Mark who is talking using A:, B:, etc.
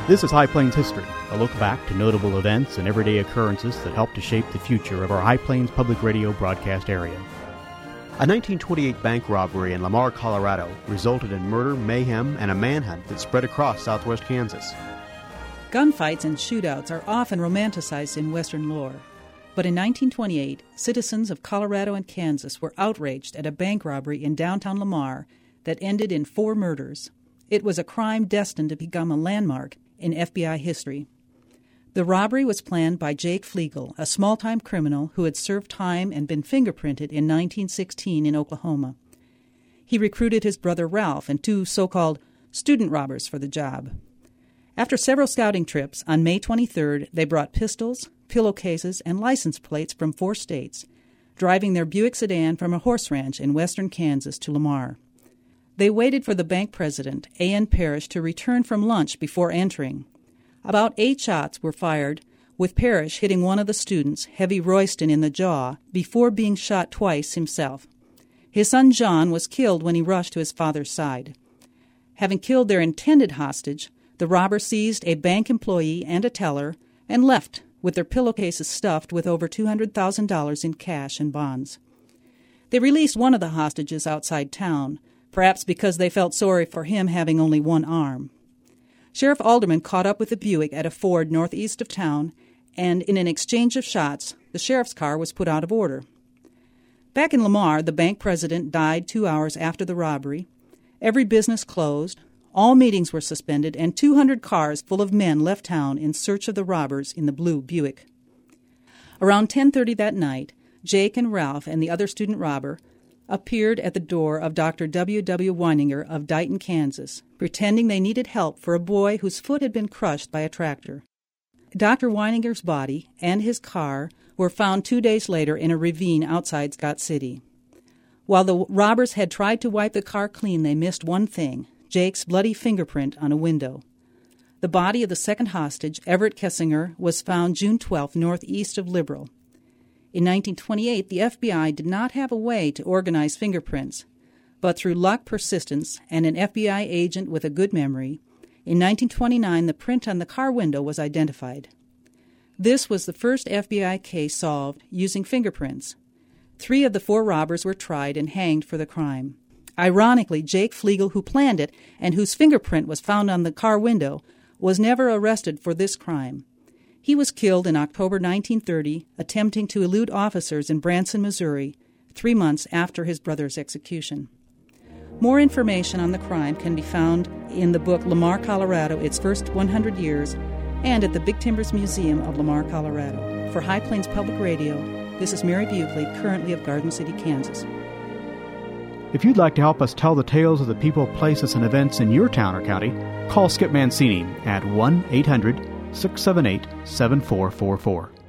A: This is High Plains History, a look back to notable events and everyday occurrences that helped to shape the future of our High Plains Public Radio broadcast area. A 1928 bank robbery in Lamar, Colorado resulted in murder, mayhem, and a manhunt that spread across southwest Kansas.
B: Gunfights and shootouts are often romanticized in Western lore. But in 1928, citizens of Colorado and Kansas were outraged at a bank robbery in downtown Lamar that ended in 4 murders. It was a crime destined to become a landmark in FBI history. The robbery was planned by Jake Flegel, a small-time criminal who had served time and been fingerprinted in 1916 in Oklahoma. He recruited his brother Ralph and 2 so-called student robbers for the job. After several scouting trips, on May 23rd, they brought pistols, pillowcases, and license plates from 4 states, driving their Buick sedan from a horse ranch in western Kansas to Lamar. They waited for the bank president, A.N. Parrish, to return from lunch before entering. About 8 shots were fired, with Parrish hitting one of the students, Heavy Royston, in the jaw before being shot twice himself. His son John was killed when he rushed to his father's side. Having killed their intended hostage, the robbers seized a bank employee and a teller and left with their pillowcases stuffed with over $200,000 in cash and bonds. They released one of the hostages outside town, perhaps because they felt sorry for him having only one arm. Sheriff Alderman caught up with the Buick at a ford northeast of town, and in an exchange of shots, the sheriff's car was put out of order. Back in Lamar, the bank president died 2 hours after the robbery. Every business closed, all meetings were suspended, and 200 cars full of men left town in search of the robbers in the blue Buick. Around 10:30 that night, Jake and Ralph and the other student robber appeared at the door of Dr. W. W. Weininger of Dighton, Kansas, pretending they needed help for a boy whose foot had been crushed by a tractor. Dr. Weininger's body and his car were found 2 days later in a ravine outside Scott City. While the robbers had tried to wipe the car clean, they missed one thing: Jake's bloody fingerprint on a window. The body of the second hostage, Everett Kessinger, was found June 12th northeast of Liberal. In 1928, the FBI did not have a way to organize fingerprints, but through luck, persistence, and an FBI agent with a good memory, in 1929 the print on the car window was identified. This was the first FBI case solved using fingerprints. 3 of the 4 robbers were tried and hanged for the crime. Ironically, Jake Flegel, who planned it and whose fingerprint was found on the car window, was never arrested for this crime. He was killed in October 1930, attempting to elude officers in Branson, Missouri, 3 months after his brother's execution. More information on the crime can be found in the book Lamar, Colorado, Its First 100 Years, and at the Big Timbers Museum of Lamar, Colorado. For High Plains Public Radio, this is Mary Buckley, currently of Garden City, Kansas.
A: If you'd like to help us tell the tales of the people, places, and events in your town or county, call Skip Mancini at 1-800-678-7444.